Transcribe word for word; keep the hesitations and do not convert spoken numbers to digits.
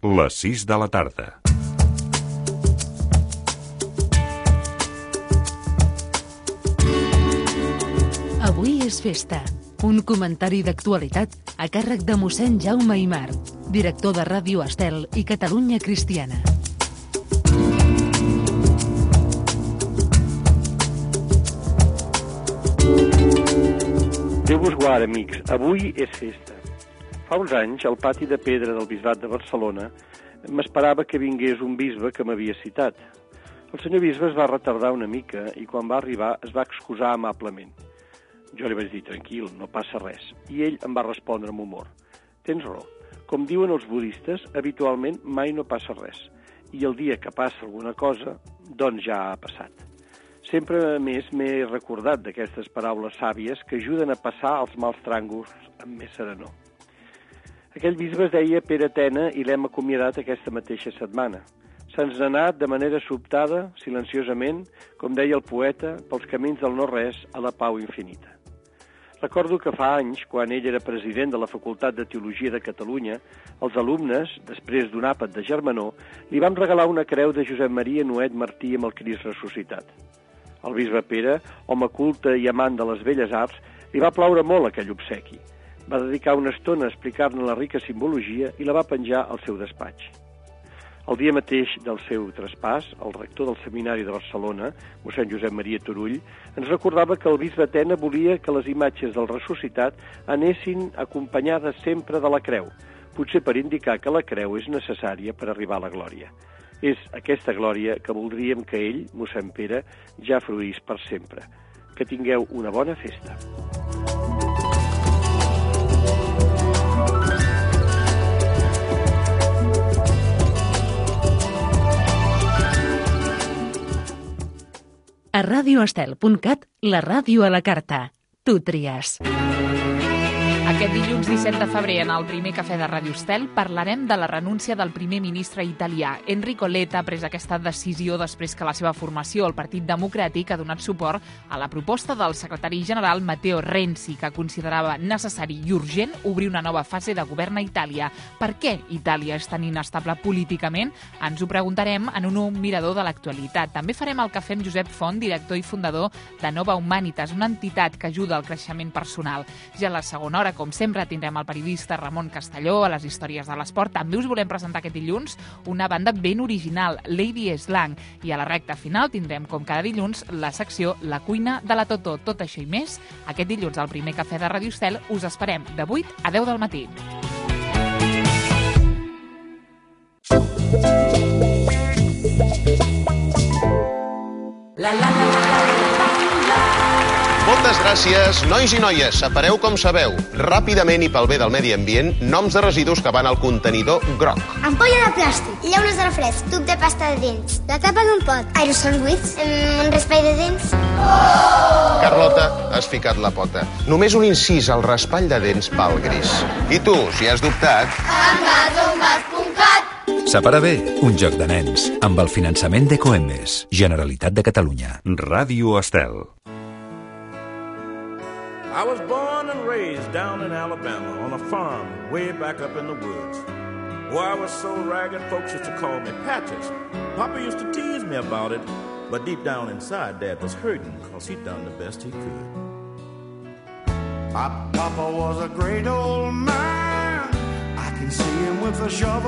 Les sis de la tarda. Avui és festa. Un comentari d'actualitat a càrrec de mossèn Jaume Aymar, director de Ràdio Estel i Catalunya Cristiana. Déu vos guard, amics. Avui és festa. Fa uns anys, al pati de pedra del Bisbat de Barcelona, m'esperava que vingués un bisbe que m'havia citat. El senyor bisbe es va retardar una mica i quan va arribar es va excusar amablement. Jo li vaig dir, tranquil, no passa res. I ell em va respondre amb humor. Tens raó. Com diuen els budistes, habitualment mai no passa res. I el dia que passa alguna cosa, doncs ja ha passat. Sempre més m'he recordat d'aquestes paraules sàvies que ajuden a passar els mals tràngols amb més serenor. Aquell bisbe es deia Pere Tena i l'hem acomiadat aquesta mateixa setmana. Se'ns n'ha anat de manera sobtada, silenciosament, com deia el poeta, pels camins del no-res a la pau infinita. Recordo que fa anys, quan ell era president de la Facultat de Teologia de Catalunya, els alumnes, després d'un àpat de germanor, li vam regalar una creu de Josep Maria Nuet Martí amb el Crist ressuscitat. El bisbe Pere, home culte i amant de les belles arts, li va plaure molt aquell obsequi. Va dedicar una estona a explicar-ne la rica simbologia i la va penjar al seu despatx. El dia mateix del seu traspàs, el rector del Seminari de Barcelona, mossèn Josep Maria Turull, ens recordava que el bisbe Tena volia que les imatges del ressuscitat anessin acompanyades sempre de la creu, potser per indicar que la creu és necessària per arribar a la glòria. És aquesta glòria que voldríem que ell, mossèn Pere, ja fruís per sempre. Que tingueu una bona festa. A radioestel punt cat, la ràdio a la carta. Tu tries. Aquest dilluns disset de febrer, en el primer cafè de Ràdio Estel, parlarem de la renúncia del primer ministre italià. Enrico Letta ha pres aquesta decisió després que la seva formació, el Partit Democràtic, ha donat suport a la proposta del secretari general Matteo Renzi, que considerava necessari i urgent obrir una nova fase de govern a Itàlia. Per què Itàlia és tan inestable políticament? Ens ho preguntarem en un mirador de l'actualitat. També farem el cafè amb Josep Font, director i fundador de Nova Humanitas, una entitat que ajuda al creixement personal. Ja a la segona hora, com sempre, tindrem el periodista Ramon Castelló a les històries de l'esport. També us volem presentar aquest dilluns una banda ben original, Lady Slang. I a la recta final tindrem, com cada dilluns, la secció La cuina de la Totó. Tot això i més, aquest dilluns al primer cafè de Ràdio Estel us esperem de vuit a deu del matí. La, la, la, la, la. Moltes gràcies, nois i noies. Separeu com sabeu. Ràpidament i pel bé del medi ambient, noms de residus que van al contenidor groc. Ampolla de plàstic, llaunes de refresc, tub de pasta de dents, la tapa d'un pot, aerosols buits, un raspall de dents. Oh! Carlota, has ficat la pota. Només un incís, el raspall de dents val gris. I tu, si has dubtat... Amazongas punt cat. Separa bé, un joc de nens, amb el finançament d'Ecoembes, Generalitat de Catalunya. Ràdio Estel. I was born and raised down in Alabama on a farm way back up in the woods. Boy, I was so ragged, folks used to call me Patches. Papa used to tease me about it, but deep down inside, Dad was hurting because he'd done the best he could. Papa was a great old man. I can see him with a shovel.